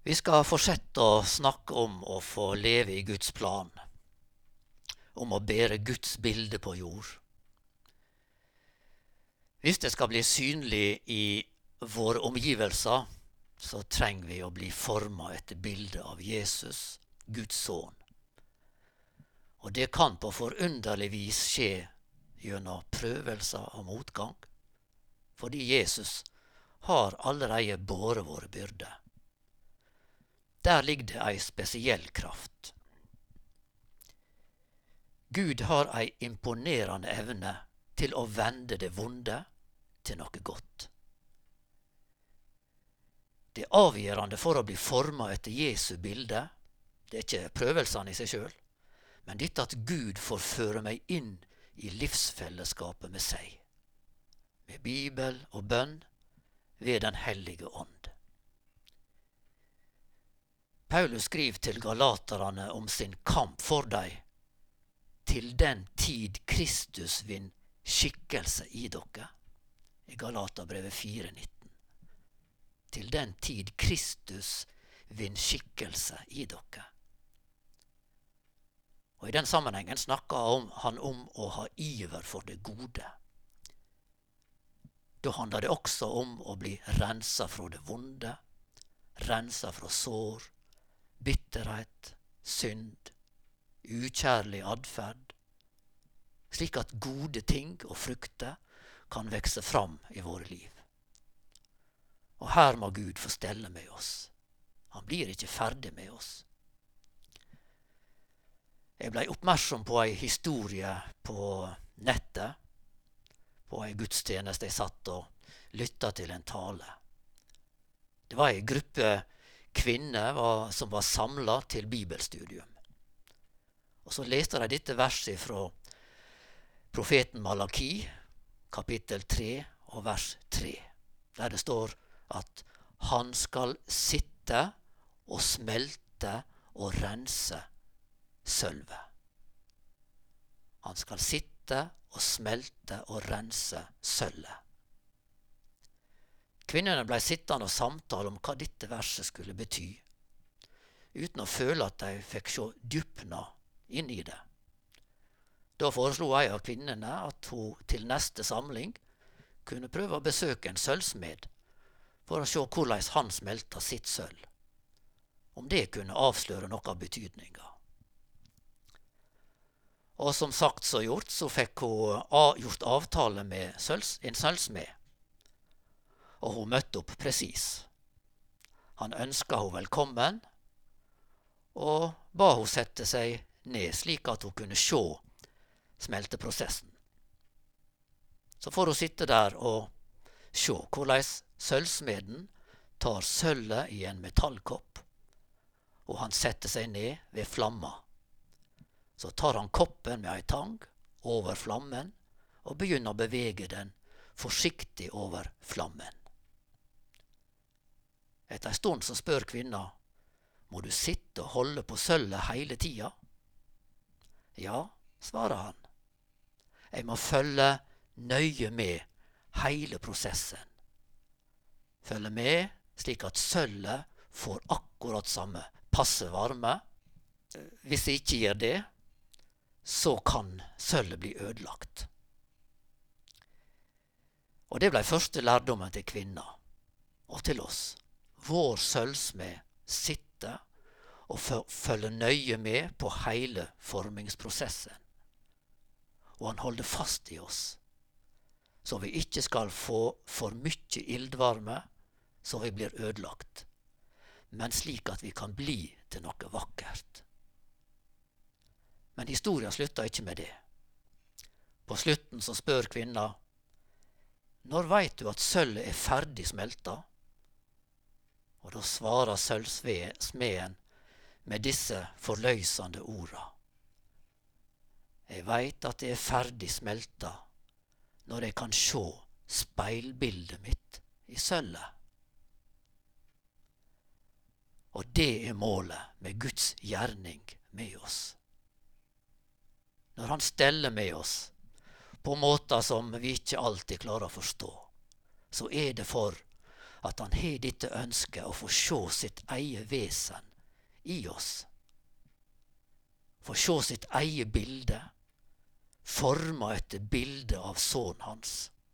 Vi skal fortsette å snakke om å få leve i Guds plan, om å bære Guds bilde på jord. Hvis det skal bli synlig i våre omgivelser, så trenger vi å bli formet etter bildet av Jesus, Guds sønn. Og det kan på forunderlig vis skje gjennom prøvelser og motgang, fordi Jesus har allerede båret våre byrder. Der ligger det ei spesiell kraft. Gud har ei imponerende evne til å vende det vonde til noe godt. Det avgjørende for å bli formet etter Jesu bilde, det er ikke prøvelsene i seg selv, men dette at Gud får føre meg inn i livsfellesskapet med seg, med Bibel og bønn ved Den hellige ånd. Paulus skriver til galaterne om sin kamp for dem, til den tid Kristus vinner skikkelse i dere, i Galaterbrevet 4,19. Til den tid Kristus vinner skikkelse i dere. Og i den sammenhengen snakker han om å ha iver for det gode. Da handler det også om å bli renset fra det vonde, renset fra sår, bitterhet, synd, ukjærlig adferd, slik at gode ting og frukter kan vekse fram i våre liv. Og her må Gud få stelle med oss. Han blir ikke ferdig med oss. Jeg ble oppmerksom på ei historie på nettet, på ei gudstjeneste jeg satt og lyttet til en tale. Det var ei gruppe kvinner som var samlet til bibelstudium. Og så leste de dette verset fra profeten Malaki, kapittel 3 og vers 3, der det står at han skal sitte og smelte og rense sølvet. Han skal sitte og smelte og rense sølvet. Kvinnene ble sittende og samtale om hva dette verset skulle bety, uten å føle at de fikk se dypna inn i det. Da foreslo ei av kvinnene at hun til neste samling kunne prøve å besøke en sølvsmed for å se hvordan han smelta sitt sølv, om det kunne avsløre noe av betydninga. Og som sagt så gjort, så fikk hun gjort avtale med en sølvsmed, og hun møtte opp presis. Han ønsket hun velkommen, og ba hun sette seg ned slik at hun kunne se smelteprosessen. Så får hun sitte der og se hvordan sølvsmeden tar sølvet i en metallkopp, og han setter seg ned ved flamma. Så tar han koppen med ei tang over flammen og begynner å bevege den forsiktig over flammen. Etter en stund så spør kvinna, må du sitte og holde på sølvet hele tida? Ja, svarer han. Jeg må følge nøye med hele prosessen. Følge med slik at sølvet får akkurat samme passe varme. Hvis jeg ikke gjør det, så kan sølvet bli ødelagt. Og det ble første lærdommen til kvinna, og til oss. Vår sølvsmed sitter og følger nøye med på hele formingsprosessen. Og han holder fast i oss, så vi ikke skal få for mye ildvarme, så vi blir ødelagt, men slik at vi kan bli til noe vakkert. Men historien slutter ikke med det. På slutten så spør kvinna, når vet du at sølvet er ferdig smelta? Og da svarer sølvsmeden med disse forløsende orda. Jeg vet at det er ferdig smelta når jeg kan se speilbildet mitt i sølvet. Og det er målet med Guds gjerning med oss. Når han steller med oss på måter som vi ikke alltid klarer å forstå, så er det for at han har dette ønsket å få se sitt eget vesen i oss. Få se sitt eget bilde, forma etter bildet av sønnen hans.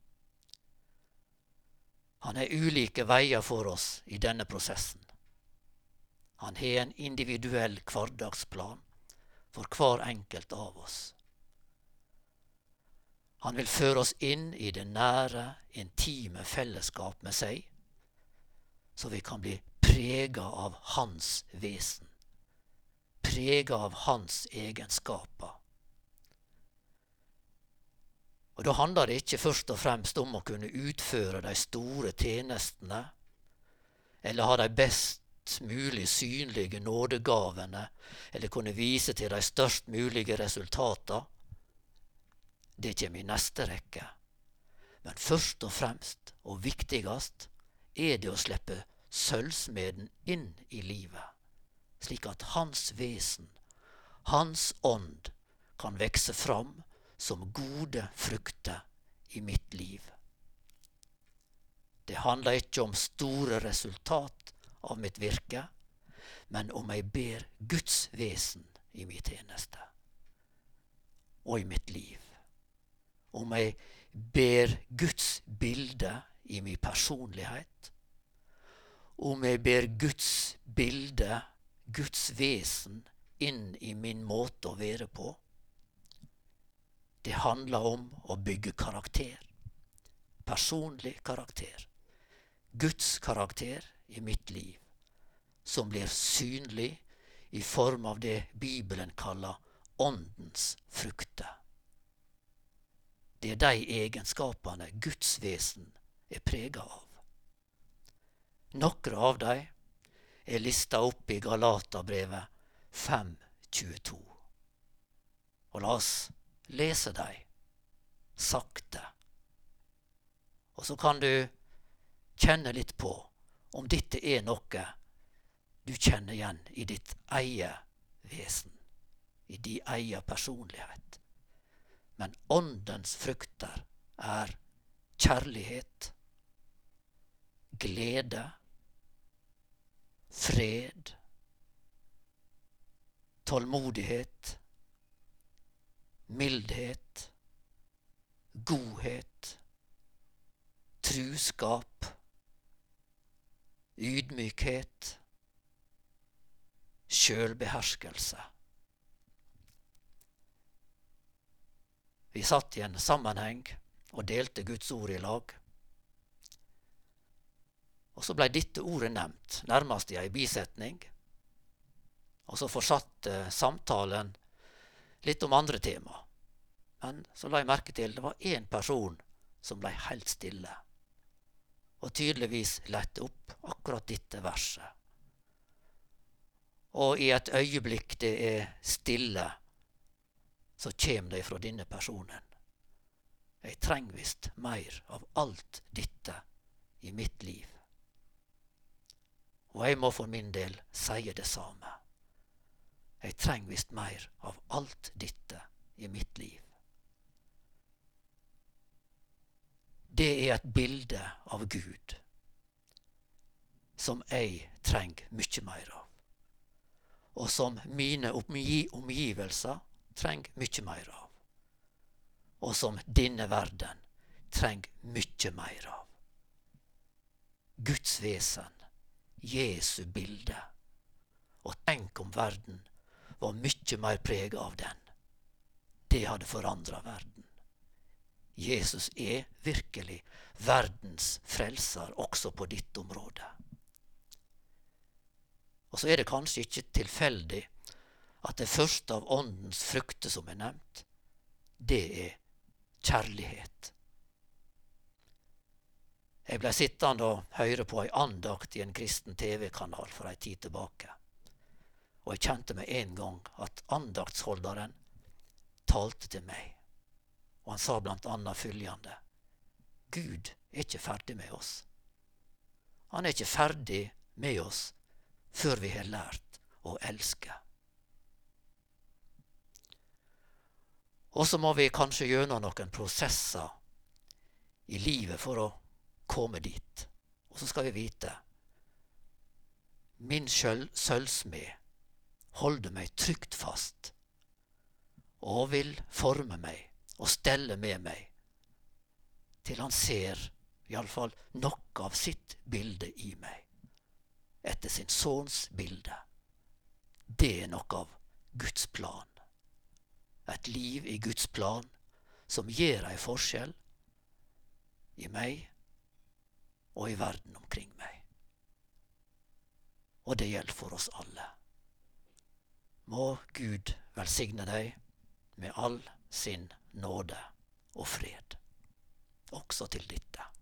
Han har ulike veier for oss i denne prosessen. Han har en individuell hverdagsplan for hver enkelt av oss. Han vil føre oss inn i det nære, intime fellesskap med seg, så vi kan bli preget av hans vesen, preget av hans egenskaper. Og da handler det ikke først og fremst om å kunne utføre de store tjenestene, eller ha de best mulig synlige nådegavene, eller kunne vise til de størst mulige resultater. Det kommer i neste rekke. Men først og fremst, og viktigst, er det å slippe sølvsmeden inn i livet, slik at hans vesen, hans ånd, kan vekse fram som gode frukter i mitt liv. Det handler ikke om store resultat av mitt virke, men om jeg ber Guds vesen i min tjeneste og i mitt liv. Om jeg ber Guds bilde i min personlighet, om jeg ber Guds bilde, Guds vesen, inn i min måte å være på. Det handler om å bygge karakter, personlig karakter, Guds karakter i mitt liv, som blir synlig i form av det Bibelen kaller åndens frukter. Det er de egenskapene Guds vesen er preget av. Noen av dem er listet opp i Galaterbrevet 5:22. Og la oss lese dem sakte. Og så kan du kjenne litt på om dette er noe du kjenner igjen i ditt eget vesen, i din egen personlighet. Men åndens frukter er kjærlighet, glede, fred, tålmodighet, mildhet, godhet, truskap, ydmykhet, selvbeherskelse. Vi satt i en sammenheng og delte Guds ord i lag. Og så ble dette ordet nevnt, nærmest i en bisetning. Og så fortsatte samtalen litt om andre tema. Men så la jeg merke til det var en person som ble helt stille, og tydeligvis lette opp akkurat dette verset. Og i et øyeblikk det er stille, så kommer det fra denne personen. Jeg trenger visst mer av alt dette i mitt liv. Og jeg må for min del si det samme. Jeg trenger visst mer av alt dette i mitt liv. Det er et bilde av Gud som jeg trenger mye mer av, og som mine omgivelser trenger mye mer av, og som denne verden trenger mye mer av. Guds vesen, Jesu bilde, og tenk om verden var mye mer preget av den. Det hadde forandret verden. Jesus er virkelig verdens frelser også på ditt område. Og så er det kanskje ikke tilfeldig at det første av åndens frukter som er nevnt, det er kjærlighet. Jeg ble sittende og høre på en andakt i en kristen TV-kanal for en tid tilbake. Og jeg kjente med en gang at andaktsholderen talte til meg. Og han sa blant annet følgende: Gud er ikke ferdig med oss. Han er ikke ferdig med oss før vi har lært å elske. Og så må vi kanskje gjennom noen prosesser i livet for å komme dit. Og så skal vi vite, min sølvsmed holder meg trygt fast, og vil forme meg og stelle med meg, til han ser i alle fall noe av sitt bilde i meg, etter sin sønns bilde. Det er noe av Guds plan. Et liv i Guds plan som gjør en forskjell i meg og i verden omkring meg. Og det gjelder for oss alle. Må Gud velsigne deg med all sin nåde og fred, også til dette.